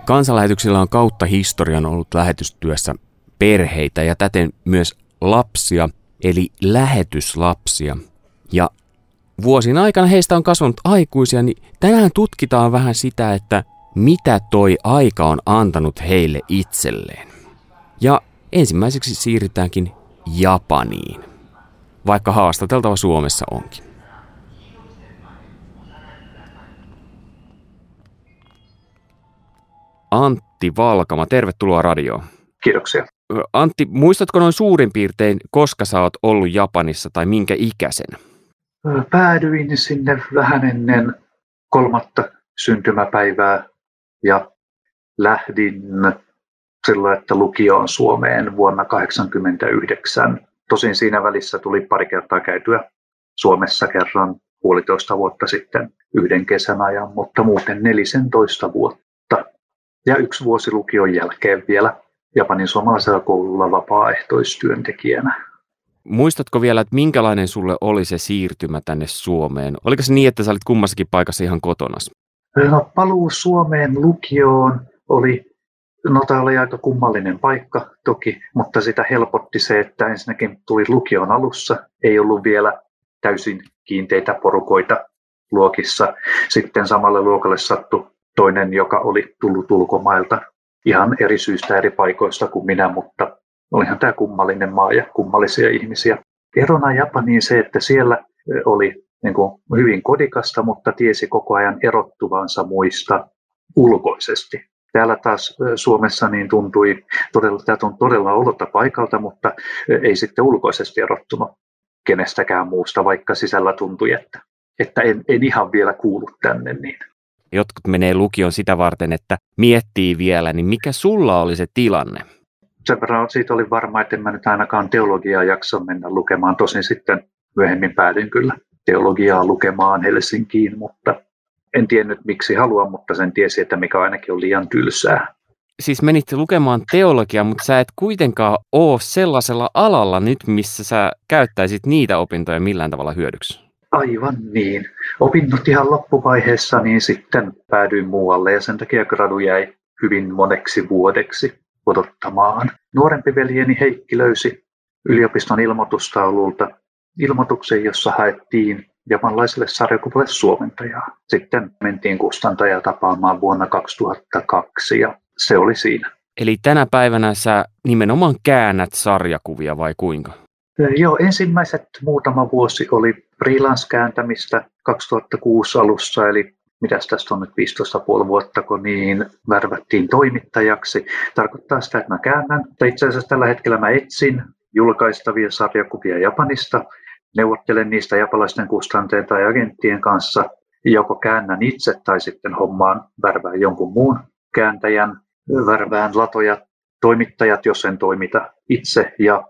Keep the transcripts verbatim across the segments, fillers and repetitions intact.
Kansanlähetyksillä on kautta historian ollut lähetystyössä perheitä ja täten myös lapsia, eli lähetyslapsia. Ja vuosien aikana heistä on kasvanut aikuisia, niin tänään tutkitaan vähän sitä, että mitä toi aika on antanut heille itselleen. Ja ensimmäiseksi siirrytäänkin Japaniin, vaikka haastateltava Suomessa onkin. Antti Valkama, tervetuloa radioon. Kiitoksia. Antti, muistatko noin suurin piirtein, koska sä oot ollut Japanissa tai minkä ikäisen? Päädyin sinne vähän ennen kolmatta syntymäpäivää ja lähdin silloin, että lukio on Suomeen vuonna kahdeksankymmentäyhdeksän. Tosin siinä välissä tuli pari kertaa käytyä Suomessa kerran puolitoista vuotta sitten yhden kesän ajan, mutta muuten nelisentoista vuotta. Ja yksi vuosi lukion jälkeen vielä Japanin suomalaisella koululla vapaaehtoistyöntekijänä. Muistatko vielä, että minkälainen sulle oli se siirtymä tänne Suomeen? Oliko se niin, että sä olit kummassakin paikassa ihan kotonas? No, paluu Suomeen lukioon oli, no tämä oli aika kummallinen paikka toki, mutta sitä helpotti se, että ensinnäkin tuli lukion alussa, ei ollut vielä täysin kiinteitä porukoita luokissa. Sitten samalle luokalle sattui toinen, joka oli tullut ulkomailta ihan eri syistä eri paikoista kuin minä, mutta olihan tämä kummallinen maa ja kummallisia ihmisiä. Erona Japaniin se, että siellä oli niin kuin hyvin kodikasta, mutta tiesi koko ajan erottuvansa muista ulkoisesti. Täällä taas Suomessa niin tuntui, todella, tämä on todella olota paikalta, mutta ei sitten ulkoisesti erottunut kenestäkään muusta, vaikka sisällä tuntui, että, että en, en ihan vielä kuulu tänne. Niin. Jotkut menee lukioon sitä varten, että miettii vielä, niin mikä sulla oli se tilanne? Sen verran siitä oli varma, että en mä nyt ainakaan teologiaa jakso mennä lukemaan. Tosin sitten myöhemmin päädyin kyllä teologiaa lukemaan Helsinkiin, mutta en tiennyt miksi haluan, mutta sen tiesi, että mikä ainakin on liian tylsää. Siis menit lukemaan teologiaa, mutta sä et kuitenkaan ole sellaisella alalla nyt, missä sä käyttäisit niitä opintoja millään tavalla hyödyksi. Aivan niin. Opinnot ihan loppuvaiheessa, niin sitten päädyin muualle ja sen takia gradu jäi hyvin moneksi vuodeksi odottamaan. Nuorempi veljeni Heikki löysi yliopiston ilmoitustaululta ilmoituksen, jossa haettiin japanlaiselle sarjakuvalle suomentajaa. Sitten mentiin kustantajaa tapaamaan vuonna kaksituhattakaksi ja se oli siinä. Eli tänä päivänä sä nimenomaan käännät sarjakuvia vai kuinka? Joo, ensimmäiset muutama vuosi oli freelance-kääntämistä kaksituhattakuusi alussa, eli mitäs tästä on nyt viisitoista pilkku viisi vuotta, kun niin värvättiin toimittajaksi. Tarkoittaa sitä, että mä käännän. Itse asiassa tällä hetkellä mä etsin julkaistavia sarjakuvia Japanista, neuvottelen niistä japanilaisten kustantajien tai agenttien kanssa, joko käännän itse tai sitten hommaan värvään jonkun muun kääntäjän, värvään latoja, toimittajat, jos en toimita itse ja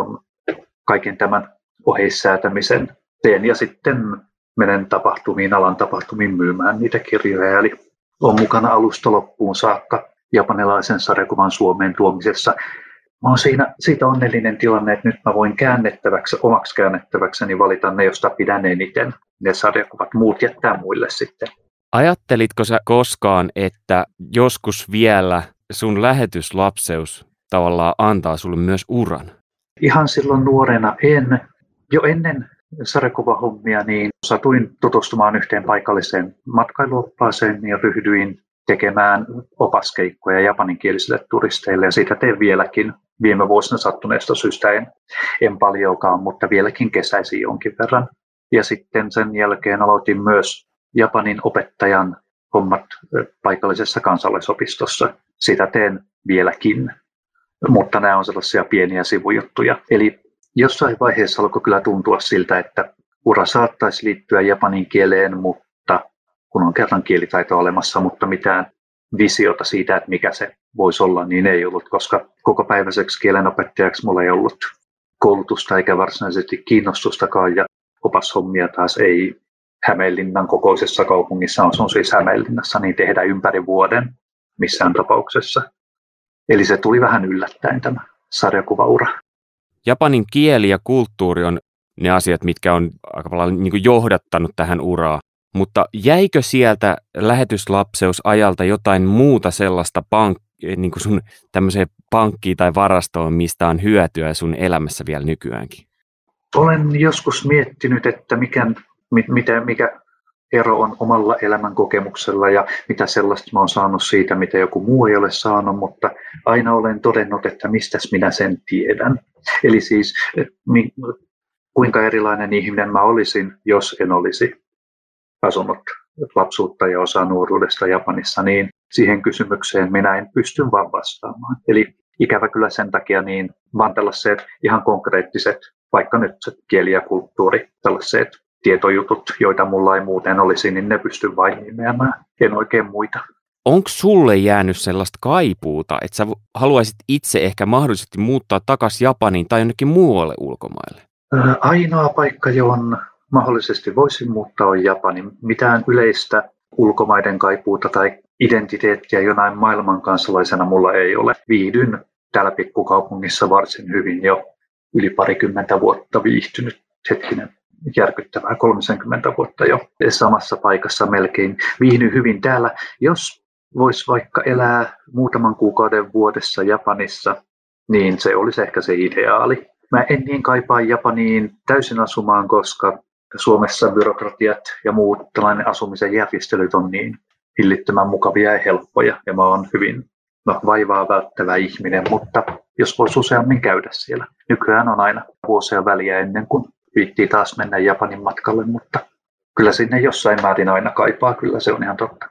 kaiken tämän oheissäätämisen teen ja sitten menen tapahtumiin, alan tapahtumiin myymään niitä kirjoja. Eli olen mukana alusta loppuun saakka japanilaisen sarjakuvan Suomeen tuomisessa. Mä olen siinä, siitä onnellinen tilanne, että nyt mä voin käännettäväksi, omaksi käännettäväkseni valita ne, josta pidän eniten. Ne sarjakuvat muut jättää muille sitten. Ajattelitko sä koskaan, että joskus vielä sun lähetyslapseus tavallaan antaa sulle myös uran? Ihan silloin nuorena en. Jo ennen sarjakuvahommia niin satuin tutustumaan yhteen paikalliseen matkailuoppaaseen ja ryhdyin tekemään opaskeikkoja japaninkielisille turisteille ja siitä teen vieläkin. Viime vuosina sattuneesta syystä en, en paljonkaan, mutta vieläkin kesäisin jonkin verran. Ja sitten sen jälkeen aloitin myös Japanin opettajan hommat paikallisessa kansalaisopistossa. Sitä teen vieläkin, mutta nämä on sellaisia pieniä sivujuttuja. Eli jossain vaiheessa alkoi kyllä tuntua siltä, että ura saattaisi liittyä japanin kieleen, mutta kun on kerran kielitaito olemassa, mutta mitään visiota siitä, että mikä se voisi olla, niin ei ollut, koska kokopäiväiseksi kielenopettajaksi mulla ei ollut koulutusta eikä varsinaisesti kiinnostustakaan ja opashommia taas ei Hämeenlinnan kokoisessa kaupungissa, on siis Hämeenlinnassa, niin tehdä ympäri vuoden missään tapauksessa. Eli se tuli vähän yllättäen tämä sarjakuvaura. Japanin kieli ja kulttuuri on ne asiat, mitkä on aika paljon niin kuin johdattanut tähän uraan. Mutta jäikö sieltä lähetyslapseusajalta jotain muuta sellaista pank- niin kuin sun tämmöiseen pankkiin tai varastoon, mistä on hyötyä sun elämässä vielä nykyäänkin? Olen joskus miettinyt, että mikä, mitä, mikä ero on omalla elämän kokemuksella ja mitä sellaista mä oon saanut siitä, mitä joku muu ei ole saanut, mutta aina olen todennut, että mistäs minä sen tiedän. Eli siis kuinka erilainen ihminen mä olisin, jos en olisi asunut lapsuutta ja osa nuoruudesta Japanissa, niin siihen kysymykseen minä en pysty vaan vastaamaan. Eli ikävä kyllä sen takia niin vaan tällaiset ihan konkreettiset, vaikka nyt se kieli ja kulttuuri, tällaiset tietojutut, joita mulla ei muuten olisi, niin ne pystyn vain nimeämään, en oikein muita. Onko sulle jäänyt sellaista kaipuuta, että sä haluaisit itse ehkä mahdollisesti muuttaa takaisin Japaniin tai jonnekin muualle ulkomaille? Ainoa paikka, johon mahdollisesti voisin muuttaa, on Japani. Mitään yleistä ulkomaiden kaipuuta tai identiteettiä jonain maailman kansalaisena mulla ei ole. Viihdyn täällä pikkukaupungissa varsin hyvin jo yli parikymmentä vuotta viihtynyt, hetkinen, järkyttävää kolmekymmentä vuotta jo samassa paikassa melkein. Viihdyn hyvin täällä. Jos voisi vaikka elää muutaman kuukauden vuodessa Japanissa, niin se olisi ehkä se ideaali. Mä en niin kaipaa Japaniin täysin asumaan, koska Suomessa byrokratiat ja muut tällainen asumisen järjestelyt on niin hillittömän mukavia ja helppoja. Ja mä oon hyvin no, vaivaa välttävä ihminen, mutta jos voisi useammin käydä siellä. Nykyään on aina vuosia väliä ennen kuin viittii taas mennä Japanin matkalle, mutta kyllä sinne jossain määrin aina kaipaa, kyllä se on ihan totta.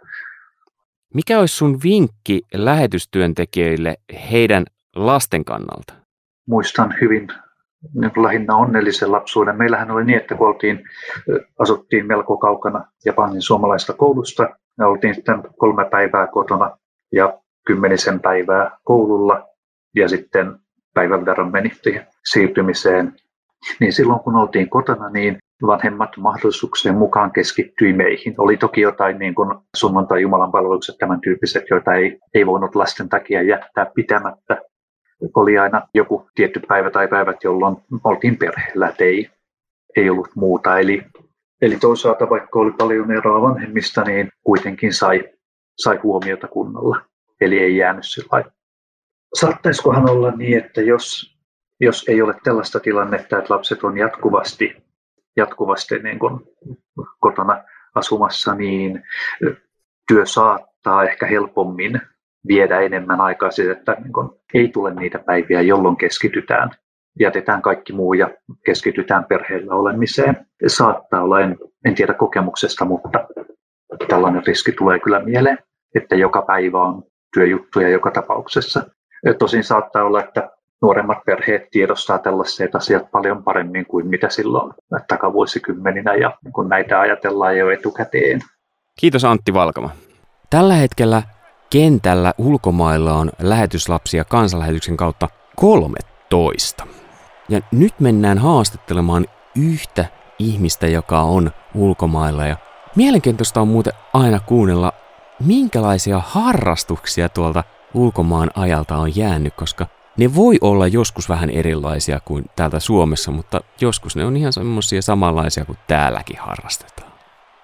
Mikä olisi sun vinkki lähetystyöntekijöille heidän lasten kannalta? Muistan hyvin niin lähinnä onnellisen lapsuuden. Meillähän oli niin, että kun oltiin, asuttiin melko kaukana Japanin suomalaista koulusta, me oltiin sitten kolme päivää kotona ja kymmenisen päivää koululla ja sitten päivän verran meni siirtymiseen. Niin silloin kun oltiin kotona, niin vanhemmat mahdollisuuksien mukaan keskittyi meihin. Oli toki jotain niin kuin sunnuntai jumalanpalvelukset, tämän tyyppiset, joita ei, ei voinut lasten takia jättää pitämättä. Oli aina joku tietty päivä tai päivät, jolloin oltiin perheellä, että ei, ei ollut muuta. Eli, eli toisaalta vaikka oli paljon eroa vanhemmista, niin kuitenkin sai, sai huomiota kunnolla. Eli ei jäänyt sillä lailla. Saattaisikohan olla niin, että jos, jos ei ole tällaista tilannetta, että lapset on jatkuvasti, jatkuvasti niin kuin kotona asumassa, niin työ saattaa ehkä helpommin viedä enemmän aikaa siitä, että niin kun ei tule niitä päiviä, jolloin keskitytään. Jätetään kaikki muu ja keskitytään perheellä olemiseen. Saattaa olla, en, en tiedä kokemuksesta, mutta tällainen riski tulee kyllä mieleen, että joka päivä on työjuttuja joka tapauksessa. Tosin saattaa olla, että nuoremmat perheet tiedostaa tällaiset asiat paljon paremmin kuin mitä silloin takavuosikymmeninä, ja kun näitä ajatellaan jo etukäteen. Kiitos Antti Valkama. Tällä hetkellä kentällä ulkomailla on lähetyslapsia kansanlähetyksen kautta kolmetoista. Ja nyt mennään haastattelemaan yhtä ihmistä, joka on ulkomailla. Ja mielenkiintoista on muuten aina kuunnella, minkälaisia harrastuksia tuolta ulkomaan ajalta on jäänyt, koska ne voi olla joskus vähän erilaisia kuin täältä Suomessa, mutta joskus ne on ihan semmoisia samanlaisia kuin täälläkin harrastetaan.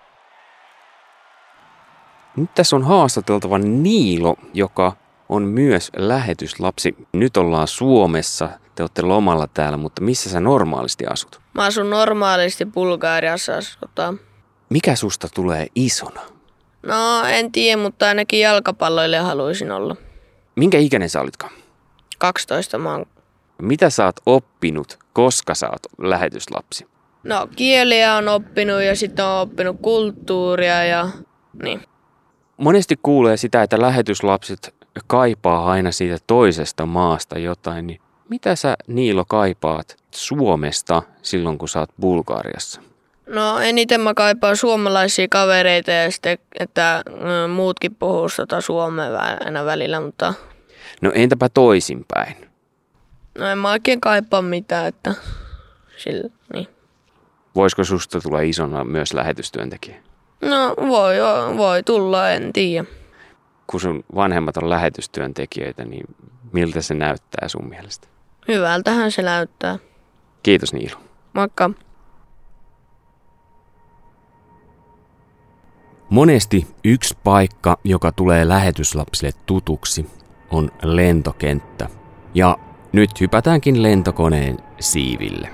Nyt tässä on haastateltava Niilo, joka on myös lähetyslapsi. Nyt ollaan Suomessa, te olette lomalla täällä, mutta missä sä normaalisti asut? Mä asun normaalisti Bulgariassa asutaan. Mikä susta tulee isona? No en tiedä, mutta ainakin jalkapalloille haluaisin olla. Minkä ikäinen sä olitkaan? kaksitoista mä oon. Mitä sä oot oppinut, koska sä oot lähetyslapsi? No kieliä on oppinut ja sitten on oppinut kulttuuria ja niin. Monesti kuulee sitä, että lähetyslapset kaipaa aina siitä toisesta maasta jotain, niin mitä sä Niilo kaipaat Suomesta silloin, kun sä oot Bulgariassa? No eniten mä kaipaan suomalaisia kavereita ja sitten, että muutkin puhuu tota suomea aina välillä, mutta... No entäpä toisinpäin? No en mä oikein kaipaa mitään, että sillä, niin. Voisiko susta tulla isona myös lähetystyöntekijä? No voi, voi tulla, en tiedä. Kun sun vanhemmat on lähetystyöntekijöitä, niin miltä se näyttää sun mielestä? Hyvältähän se näyttää. Kiitos Niilo. Moikka. Monesti yksi paikka, joka tulee lähetyslapsille tutuksi, on lentokenttä. Ja nyt hypätäänkin lentokoneen siiville.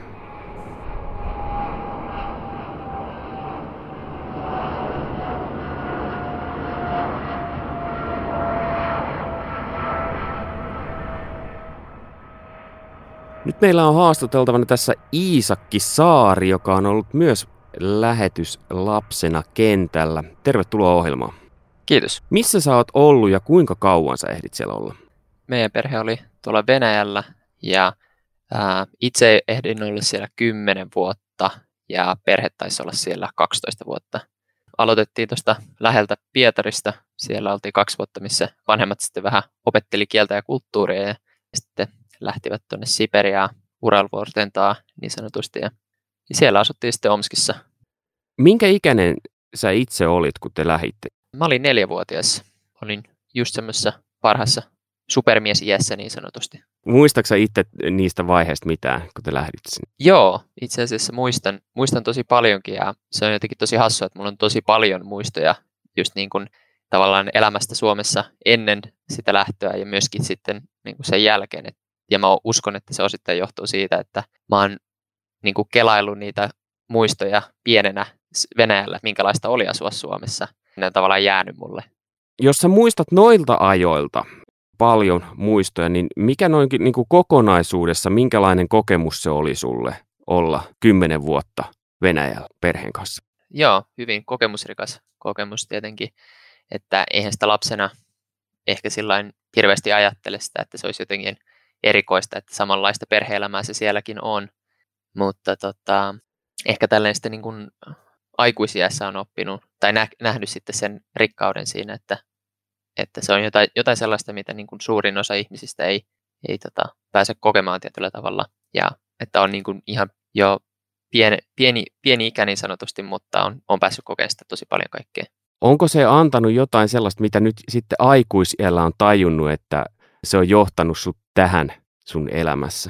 Nyt meillä on haastateltavana tässä Iisakki Saari, joka on ollut myös lähetyslapsena kentällä. Tervetuloa ohjelmaan. Kiitos. Missä sä oot ollut ja kuinka kauan sä ehdit siellä olla? Meidän perhe oli tuolla Venäjällä ja ää, itse ehdin olla siellä kymmenen vuotta ja perhe taisi olla siellä kaksitoista vuotta. Aloitettiin tuosta läheltä Pietarista. Siellä oltiin kaksi vuotta, missä vanhemmat sitten vähän opetteli kieltä ja kulttuuria ja sitten lähtivät tuonne Siperiaan Uralvuortentaan niin sanotusti. Ja siellä asuttiin sitten Omskissa. Minkä ikäinen sä itse olit, kun te lähditte? Mä olin neljävuotias. Olin just semmoisessa parhaassa supermies-iässä niin sanotusti. Muistatko sä itse niistä vaiheista mitään, kun te lähdit sinne? Joo, itse asiassa muistan, muistan tosi paljonkin ja se on jotenkin tosi hassua, että mulla on tosi paljon muistoja just niin kuin tavallaan elämästä Suomessa ennen sitä lähtöä ja myöskin sitten niin kuin sen jälkeen. Ja mä uskon, että se osittain johtuu siitä, että mä oon niin kuin kelaillut niitä muistoja pienenä Venäjällä, minkälaista oli asua Suomessa. Ne on tavallaan jäänyt mulle. Jos sä muistat noilta ajoilta paljon muistoja, niin mikä noinkin niin kuin kokonaisuudessa, minkälainen kokemus se oli sulle olla kymmenen vuotta Venäjällä perheen kanssa? Joo, hyvin kokemusrikas kokemus tietenkin, että eihän sitä lapsena ehkä sillain hirveästi ajattele sitä, että se olisi jotenkin erikoista, että samanlaista perhe-elämää se sielläkin on, mutta tota, ehkä tällainen sitten niin kuin aikuisiässä on oppinut tai nä- nähnyt sitten sen rikkauden siinä, että, että se on jotain, jotain sellaista, mitä niin kuin suurin osa ihmisistä ei, ei tota, pääse kokemaan tietyllä tavalla ja että on niin kuin ihan jo pieni, pieni, pieni ikä niin sanotusti, mutta on, on päässyt kokemaan sitä tosi paljon kaikkea. Onko se antanut jotain sellaista, mitä nyt sitten aikuisiällä on tajunnut, että se on johtanut sut tähän sun elämässä?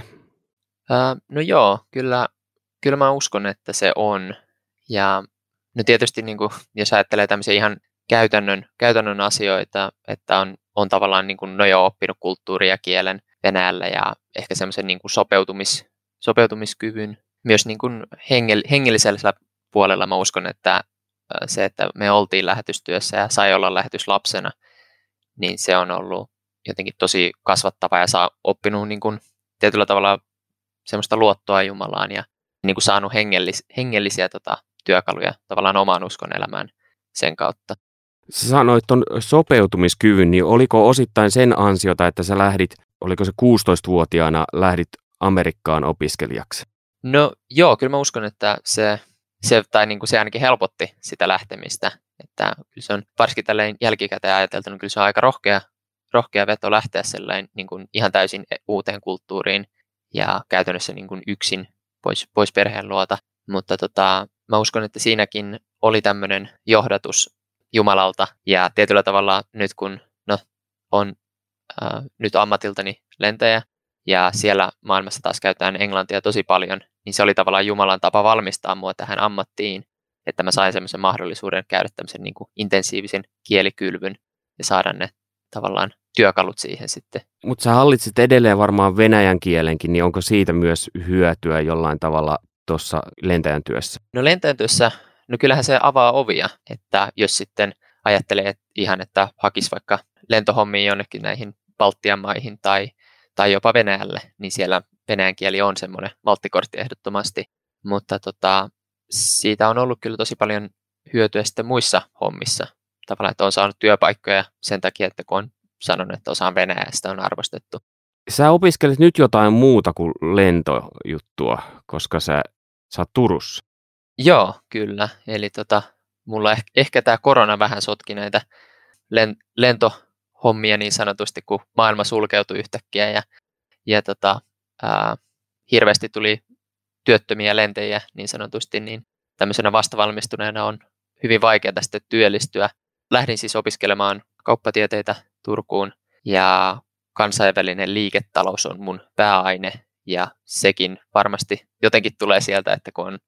Ää, no joo, kyllä, kyllä mä uskon, että se on. Ja no tietysti niin kuin, jos ajattelee tämmöisiä ihan käytännön, käytännön asioita, että on, on tavallaan niin kuin, no jo oppinut kulttuuria ja kielen Venäjällä ja ehkä semmoisen niin kuin sopeutumis, sopeutumiskyvyn. Myös niin kuin hengel, hengellisellä puolella mä uskon, että se, että me oltiin lähetystyössä ja sai olla lähetyslapsena, niin se on ollut jotenkin tosi kasvattava ja saa oppinut niin kuin tietyllä tavalla semmoista luottoa Jumalaan ja niin kuin saanut hengellis, hengellisiä tota, työkaluja tavallaan omaan uskon elämään sen kautta. Sä sanoit ton sopeutumiskyvyn, niin oliko osittain sen ansiota, että sä lähdit, oliko se kuusitoistavuotiaana lähdit Amerikkaan opiskelijaksi? No joo, kyllä mä uskon, että se, se, tai niin kuin se ainakin helpotti sitä lähtemistä. Että kyllä se on varsinkin tälleen jälkikäteen ajateltu, niin kyllä se on aika rohkea, rohkea veto lähteä sellainen niin kuin ihan täysin uuteen kulttuuriin ja käytännössä niin kuin yksin pois, pois perheen luota. Mutta tota, mä uskon, että siinäkin oli tämmöinen johdatus Jumalalta ja tietyllä tavalla nyt kun no, on äh, nyt ammatiltani lentäjä ja siellä maailmassa taas käytetään englantia tosi paljon, niin se oli tavallaan Jumalan tapa valmistaa mua tähän ammattiin, että mä sain semmoisen mahdollisuuden käydä tämmöisen niin kuin intensiivisen kielikylvyn ja saada ne tavallaan työkalut siihen sitten. Mutta sä hallitsit edelleen varmaan venäjän kielenkin, niin onko siitä myös hyötyä jollain tavalla tuossa lentäjän työssä? No lentäjän työssä, no kyllähän se avaa ovia, että jos sitten ajattelee että ihan, että hakisi vaikka lentohommiin jonnekin näihin Baltian maihin tai, tai jopa Venäjälle, niin siellä venäjän kieli on semmoinen valttikortti ehdottomasti, mutta tota, siitä on ollut kyllä tosi paljon hyötyä sitten muissa hommissa. Tavallaan, että on saanut työpaikkoja sen takia, että kun on sanonut, että osaan venäjää, sitä on arvostettu. Sä opiskelet nyt jotain muuta kuin lentojuttua, koska sä, sä oot Turussa. Joo, kyllä. Eli tota, mulla ehkä, ehkä tämä korona vähän sotki näitä len, lentohommia niin sanotusti, kun maailma sulkeutui yhtäkkiä ja, ja tota, ää, hirveästi tuli työttömiä lentäjiä niin sanotusti, niin tämmöisenä vastavalmistuneena on hyvin vaikeaa sitten työllistyä. Lähdin siis opiskelemaan kauppatieteitä Turkuun ja kansainvälinen liiketalous on mun pääaine ja sekin varmasti jotenkin tulee sieltä, että kun on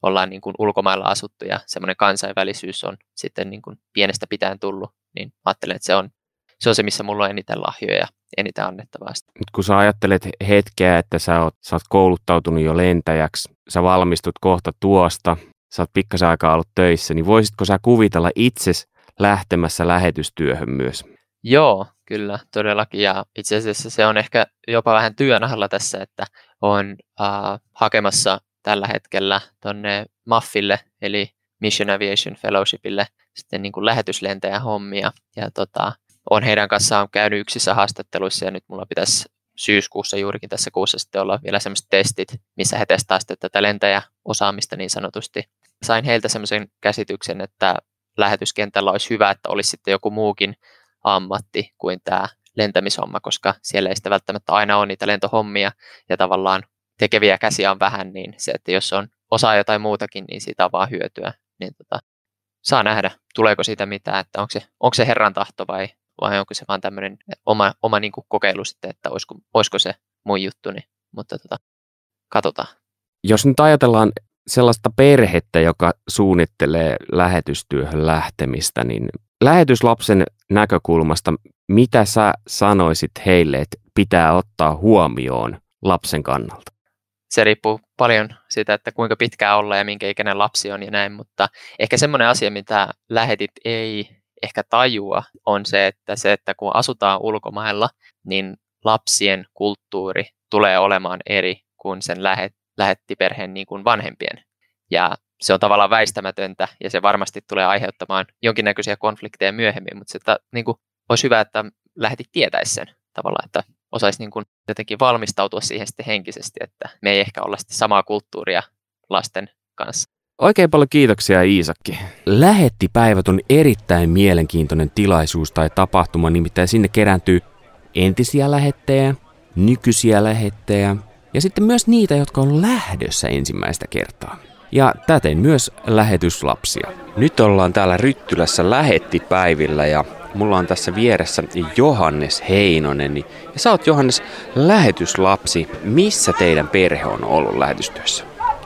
ollaan niin kuin ulkomailla asuttu ja semmoinen kansainvälisyys on sitten niin kuin pienestä pitäen tullut, niin ajattelen, että se on se, on se missä mulla on eniten lahjoja ja eniten annettavaa. Nyt kun sä ajattelet hetkeä, että sä oot, sä oot kouluttautunut jo lentäjäksi, sä valmistut kohta tuosta, sä oot pikkasen aikaa ollut töissä, niin voisitko sä kuvitella itses lähtemässä lähetystyöhön myös? Joo, kyllä, todellakin. Ja itse asiassa se on ehkä jopa vähän työn alla tässä, että on äh, hakemassa tällä hetkellä tuonne M A F ille, eli Mission Aviation Fellowshipille, sitten niin kuin lähetyslentäjän hommia. Ja tota, on heidän kanssaan käynyt yksissä haastatteluissa, ja nyt mulla pitäisi syyskuussa, juurikin tässä kuussa sitten olla vielä sellaiset testit, missä he testaavat sitten tätä lentäjäosaamista niin sanotusti. Sain heiltä semmoisen käsityksen, että lähetyskentällä olisi hyvä, että olisi sitten joku muukin ammatti kuin tämä lentämishomma, koska siellä ei sitä välttämättä aina ole niitä lentohommia ja tavallaan tekeviä käsiä on vähän, niin se, että jos on osaa jotain muutakin, niin siitä on vaan hyötyä. Niin tota, saa nähdä, tuleeko siitä mitään, että onko se, onko se Herran tahto vai, vai onko se vaan tämmöinen oma, oma niin kuin kokeilu sitten, että olisiko, olisiko se mun juttu, niin, mutta tota, katsotaan. Jos nyt ajatellaan sellaista perhettä, joka suunnittelee lähetystyöhön lähtemistä, niin lähetyslapsen näkökulmasta, mitä sä sanoisit heille, että pitää ottaa huomioon lapsen kannalta? Se riippuu paljon siitä, että kuinka pitkään ollaan ja minkä ikäinen lapsi on ja näin, mutta ehkä semmoinen asia, mitä lähetit ei ehkä tajua, on se, että se, että kun asutaan ulkomailla, niin lapsien kulttuuri tulee olemaan eri kuin sen lähet, lähettiperheen niin kuin vanhempien. Ja se on tavallaan väistämätöntä ja se varmasti tulee aiheuttamaan jonkinnäköisiä konflikteja myöhemmin, mutta se, että, niin kuin, olisi hyvä, että lähetit tietäisi sen tavallaan, että osaisi niin kuin jotenkin valmistautua siihen sitten henkisesti, että me ei ehkä olla sitten samaa kulttuuria lasten kanssa. Oikein paljon kiitoksia, Iisakki. Lähettipäivät on erittäin mielenkiintoinen tilaisuus tai tapahtuma, nimittäin sinne kerääntyy entisiä lähettejä, nykyisiä lähettejä ja sitten myös niitä, jotka on lähdössä ensimmäistä kertaa. Ja täten myös lähetyslapsia. Nyt ollaan täällä Ryttylässä lähettipäivillä ja mulla on tässä vieressä Johannes Heinonen. Ja sä oot, Johannes, lähetyslapsi. Missä teidän perhe on ollut lähetystyössä?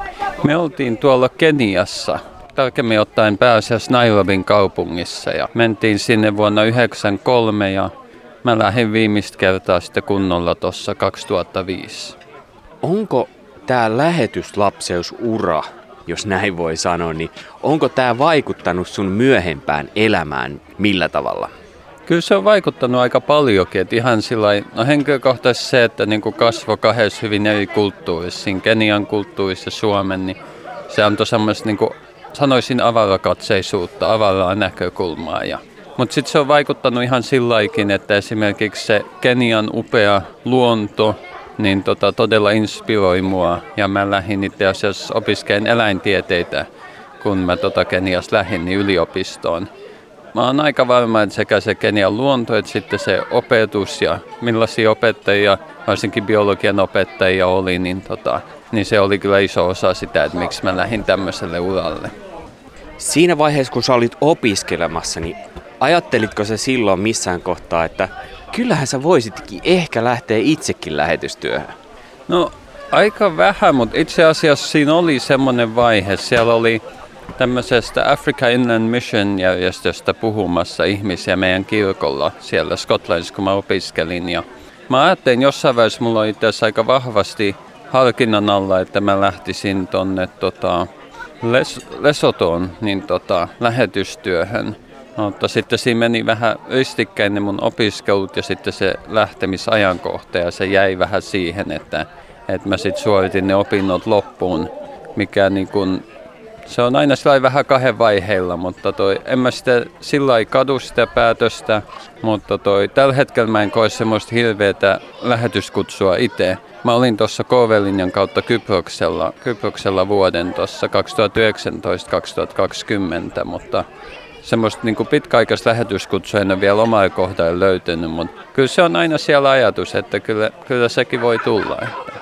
Me oltiin tuolla Keniassa, tarkemmin ottaen pääasiassa Nairobin kaupungissa. Ja mentiin sinne vuonna yhdeksänkymmentäkolme ja mä lähdin viimeistä kertaa sitten kunnolla tuossa kaksituhattaviisi. Onko tää lähetyslapseusura, jos näin voi sanoa, niin onko tämä vaikuttanut sun myöhempään elämään millä tavalla? Kyllä se on vaikuttanut aika paljonkin, että ihan sillain, no henkilökohtaisesti se, että niin kuin kasvoi kahdessa hyvin eri kulttuurissa, siinä Kenian kulttuurissa ja Suomen, niin se antoi semmoista, niin kuin sanoisin, avarakatseisuutta, avaraa näkökulmaa. Ja, mutta sitten se on vaikuttanut ihan sillaikin, että esimerkiksi se Kenian upea luonto, niin tota, todella inspiroi mua ja mä lähdin itse asiassa opiskeen eläintieteitä, kun mä tota Keniassa lähdin niin yliopistoon. Mä oon aika varma, että sekä se Kenian luonto, että sitten se opetus ja millaisia opettajia, varsinkin biologian opettajia oli, niin, tota, niin se oli kyllä iso osa sitä, että miksi mä lähdin tämmöiselle uralle. Siinä vaiheessa, kun sä olit opiskelemassa, niin ajattelitko sä silloin missään kohtaa, että kyllähän sä voisitkin ehkä lähteä itsekin lähetystyöhön? No aika vähän, mutta itse asiassa siinä oli semmoinen vaihe. Siellä oli tämmöisestä Africa Inland Mission-järjestöstä puhumassa ihmisiä meidän kirkolla siellä Skotlannissa, kun mä opiskelin. Ja mä ajattelin jossain vaiheessa, mulla oli itse asiassa aika vahvasti harkinnan alla, että mä lähtisin tonne tota, Les- Lesotoon niin tota, lähetystyöhön. Mutta sitten siinä meni vähän ristikkäin ne mun opiskelut ja sitten se lähtemisajankohta ja se jäi vähän siihen, että, että mä sitten suoritin ne opinnot loppuun, mikä niin kun, se on aina sillä vähän kahden vaiheilla, mutta toi, en mä sitä sillä lailla kadu sitä päätöstä, mutta toi, tällä hetkellä mä en koe semmoista hirveätä lähetyskutsua itse. Mä olin tuossa K V-linjan kautta Kyproksella, Kyproksella vuoden tuossa kaksituhattayhdeksäntoista kaksituhattakaksikymmentä, mutta semmoista niin kuin pitkäaikaista lähetyskutsua en ole vielä omaa kohdalla löytänyt, mutta kyllä se on aina siellä ajatus, että kyllä, kyllä sekin voi tulla.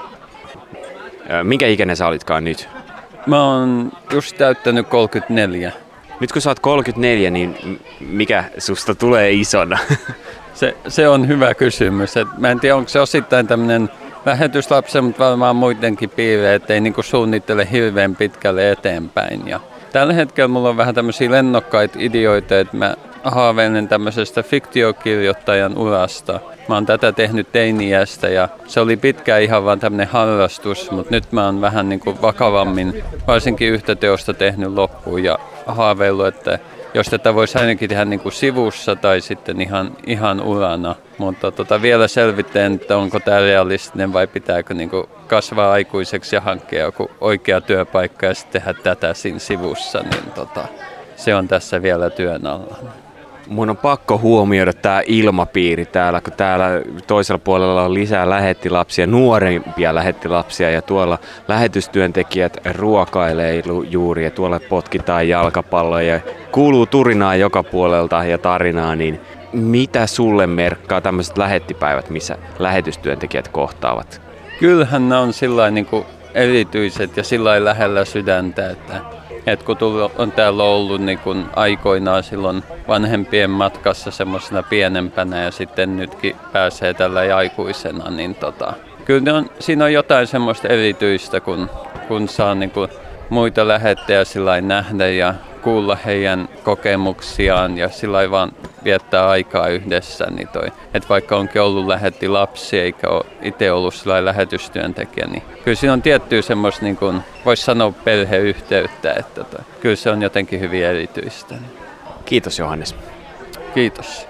Minkä ikäinen sä olitkaan nyt? Mä oon just täyttänyt kolmekymmentäneljä. Nyt kun sä oot kolmekymmentäneljä, niin mikä susta tulee isona? Se, se on hyvä kysymys. Et mä en tiedä, onko se osittain tämmöinen lähetyslapsia, mutta varmaan muidenkin piirejä, ettei niinku suunnittele hirveän pitkälle eteenpäin. Ja tällä hetkellä mulla on vähän tämmöisiä lennokkaita ideoita, että mä haaveilen tämmöisestä fiktiokirjoittajan urasta. Mä oon tätä tehnyt teini-iästä ja se oli pitkään ihan vaan tämmöinen harrastus, mutta nyt mä oon vähän niin kuin vakavammin varsinkin yhtä teosta tehnyt loppuun ja haaveillut, että jos tätä voisi ainakin tehdä niin kuin sivussa tai sitten ihan, ihan urana. Mutta tota, vielä selvittelen, että onko tämä realistinen vai pitääkö niin kuin kasvaa aikuiseksi ja hankkia joku oikea työpaikka ja sitten tehdä tätä siinä sivussa, niin tota, se on tässä vielä työn alla. Mun on pakko huomioida tämä ilmapiiri täällä, kun täällä toisella puolella on lisää lähettilapsia, nuorempia lähettilapsia ja tuolla lähetystyöntekijät ruokailee juuri ja tuolla potkitaan jalkapalloa ja kuuluu turinaa joka puolelta ja tarinaa, niin mitä sulle merkkaa tämmöiset lähettipäivät, missä lähetystyöntekijät kohtaavat? Kyllähän ne on sillain niin kuin erityiset ja sillain lähellä sydäntä, että Et kun on täällä ollut niin kun aikoinaan silloin vanhempien matkassa semmoisena pienempänä ja sitten nytkin pääsee tällä aikuisena, niin tota, kyllä on, siinä on jotain semmoista erityistä, kun, kun saa niin kun muita lähettejä sillain nähdä ja kuulla heidän kokemuksiaan ja sillain vaan viettää aikaa yhdessä. Niin toi, että vaikka onkin ollut lähetti lapsi eikä ole itse ollut sillain lähetystyöntekijä, niin kyllä siinä on tiettyä semmoista, niin kuin voisi sanoa perheyhteyttä, että toi, kyllä se on jotenkin hyvin erityistä. Kiitos Johannes. Kiitos.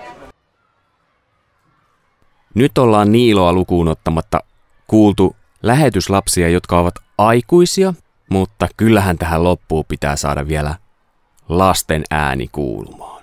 Nyt ollaan Niiloa lukuun ottamatta kuultu lähetyslapsia, jotka ovat aikuisia, mutta kyllähän tähän loppuun pitää saada vielä lasten ääni kuulumaan.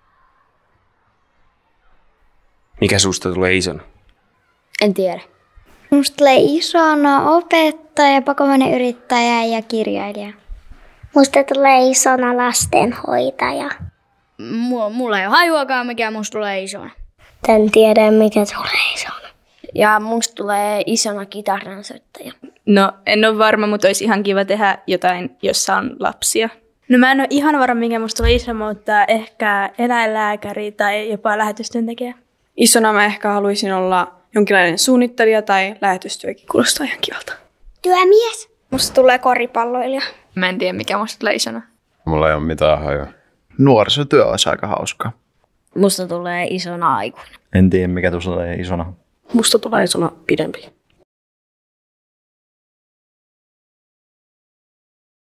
Mikä susta tulee isona? En tiedä. Musta tulee isona opettaja, pakomainen yrittäjä ja kirjailija. Musta tulee isona lastenhoitaja. Mulla, mulla ei ole hajuakaan, mikä musta tulee isona. En tiedä, mikä tulee isona. Ja musta tulee isona kitaransoittaja. No, en ole varma, mutta olisi ihan kiva tehdä jotain, jossa on lapsia. No mä en ole ihan varma, mikä musta tulee isona, mutta ehkä eläinlääkäri tai jopa lähetystyöntekijä. Isona mä ehkä haluaisin olla jonkinlainen suunnittelija tai lähetystyökin kuulostaa ihan kivalta. Työmies. Musta tulee koripalloilija. Mä en tiedä, mikä musta tulee isona. Mulla ei ole mitään hajua. Nuorisotyö olisi aika hauskaa. Musta tulee isona aikuinen. En tiedä, mikä tulee isona. Musta tulee isona pidempi.